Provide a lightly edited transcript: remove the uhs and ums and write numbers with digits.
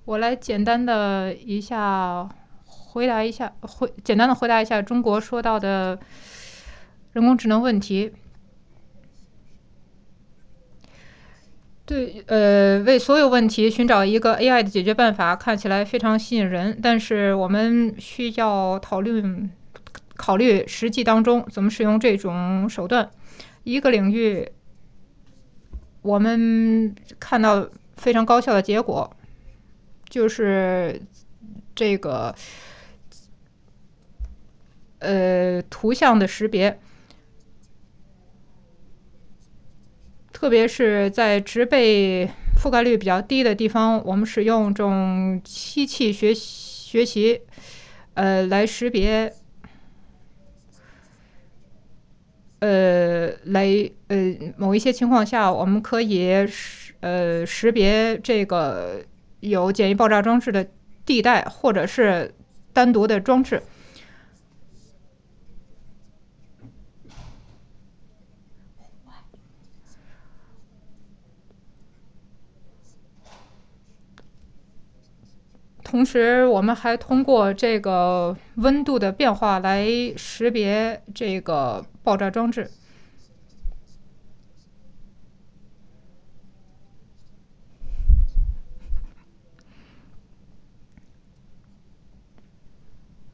我来简单的回答一下中国说到的人工智能问题。对，为所有问题寻找一个 AI 的解决办法，看起来非常吸引人，但是我们需要考虑实际当中怎么使用这种手段。一个领域，我们看到非常高效的结果，就是这个图像的识别，特别是在植被覆盖率比较低的地方，我们使用这种机器学习，来识别，某一些情况下，我们可以识别这个有简易爆炸装置的地带，或者是单独的装置。同时，我们还通过这个温度的变化来识别这个爆炸装置。